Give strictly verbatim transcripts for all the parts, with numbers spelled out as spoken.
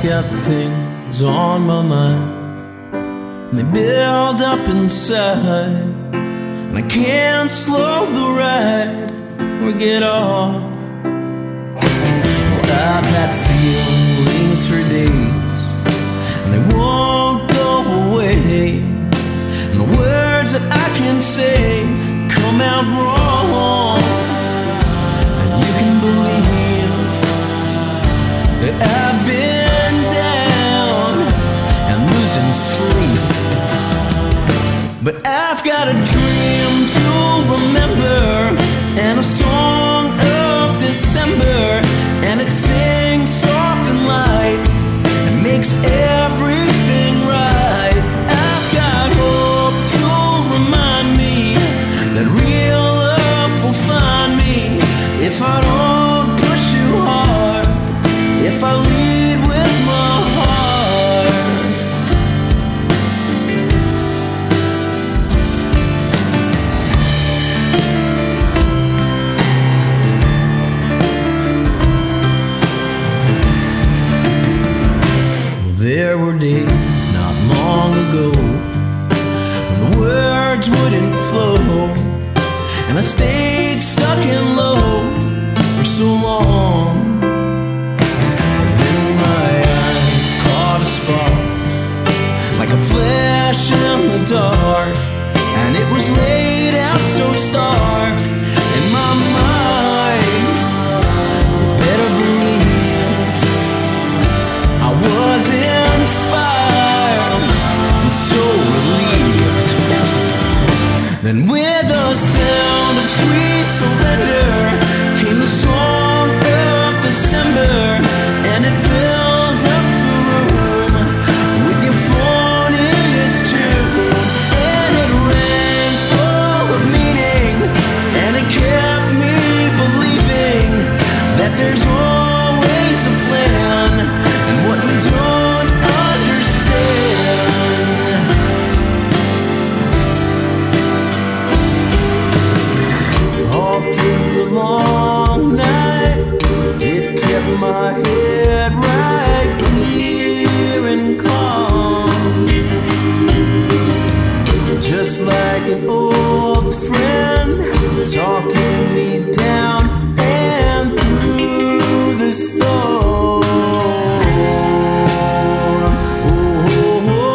got things on my mind, and they build up inside, and I can't slow the ride or get off. Well, I've had feelings for days, and they won't go away, and the words that I can say come out wrong. And you can believe that I've been down and losing sleep, but I've got a dream to remember, and a song of December, and it sings soft and light and makes everything right. I've got hope to remind me that real love will find me if I don't push too hard, if I lead with my heart. Well, there were days not long ago when the words wouldn't flow, and I stayed stuck in low for so long. And then my eye caught a spark, like a flash in the dark, and it was laid out so stark in my mind. You better believe I was inspired and so relieved. Then with a sound of sweet surrender came the song of December, and it filled up the room with euphonious tune, and it rang full of meaning, and it kept me believing that there's always a plan, and what we don't understand. All through the long nights, it kept my head right clear and calm, just like an old friend talking me down and through the storm. Oh, oh, oh.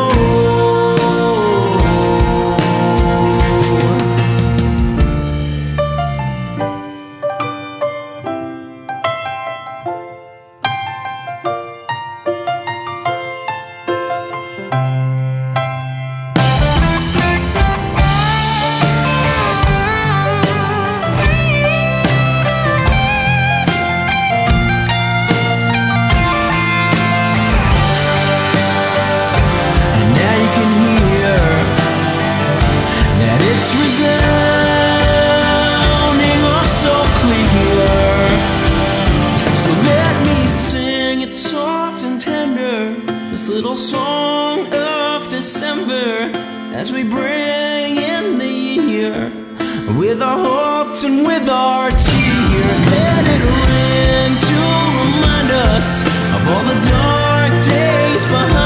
And now you can hear that it's resounding oh so clear. So let me sing it soft and tender, this little song of December, as we bring in the year with our hopes and with our tears. Let it ring to remind us of all the dark days behind